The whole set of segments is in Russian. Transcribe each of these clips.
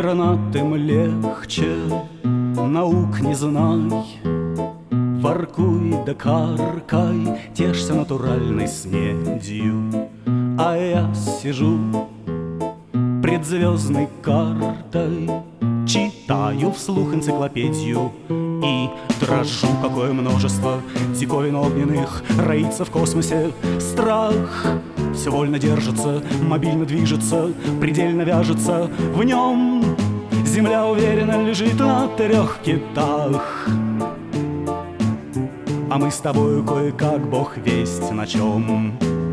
гранатам легче, наук не знай. Воркуй да каркай, тешься натуральной снедью. А я сижу пред звездной картой, читаю вслух энциклопедию и дрожу, какое множество диковин огненных роится в космосе. Страх все вольно держится, мобильно движется, предельно вяжется в нем. Земля уверенно лежит на 3 китах, а мы с тобою кое-как бог весть на чем.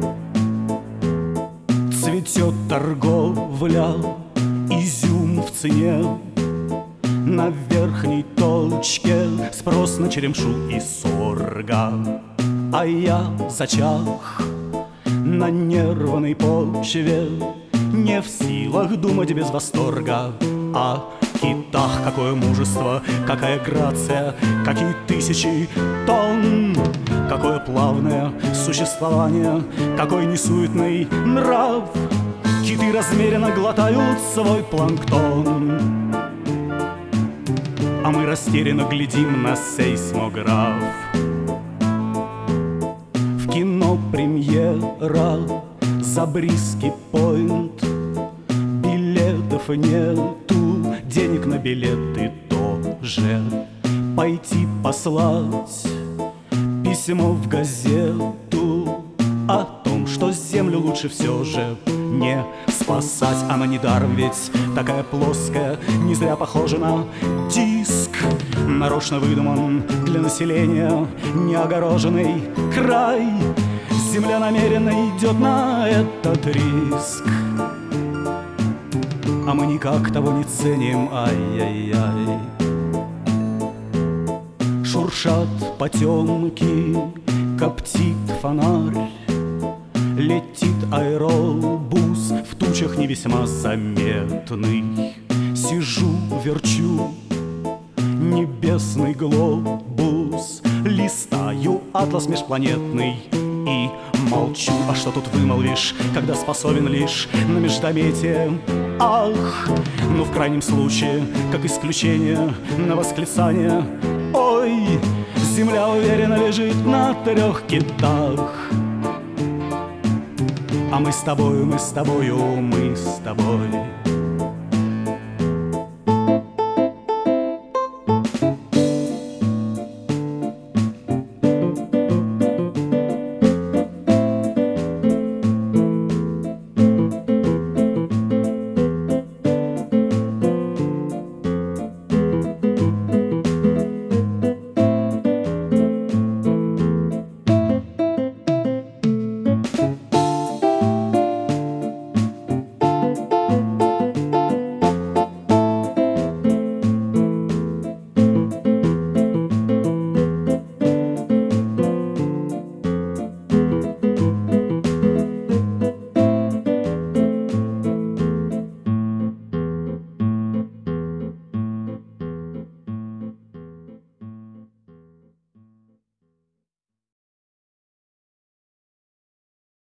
Цветет торговля, изюм в цене, на верхней точке спрос на черемшу и сорга. А я зачах на нервной почве, не в силах думать без восторга. О китах какое мужество, какая грация, какие тысячи тонн, какое плавное существование, какой несуетный нрав. Киты размеренно глотают свой планктон, а мы растерянно глядим на сейсмограф. В кино премьера Забриски Пойнт, билетов нету, денег на билеты тоже. Пойти послать письмо в газету о том, что землю лучше все же не спасать. Она недаром ведь такая плоская, не зря похожа на диск, нарочно выдуман для населения неогороженный край. Земля намеренно идет на этот риск, а мы никак того не ценим, ай-яй-яй. Шуршат потемки, коптит фонарь, летит аэробус в тучах не весьма заметный. Сижу, верчу небесный глобус, листаю атлас межпланетный и молчу. А что тут вымолвишь, когда способен лишь на междометие? Ах, ну в крайнем случае, как исключение, на восклицание. Ой, земля уверенно лежит на 3 китах, а мы с тобою, мы с тобою, мы с тобой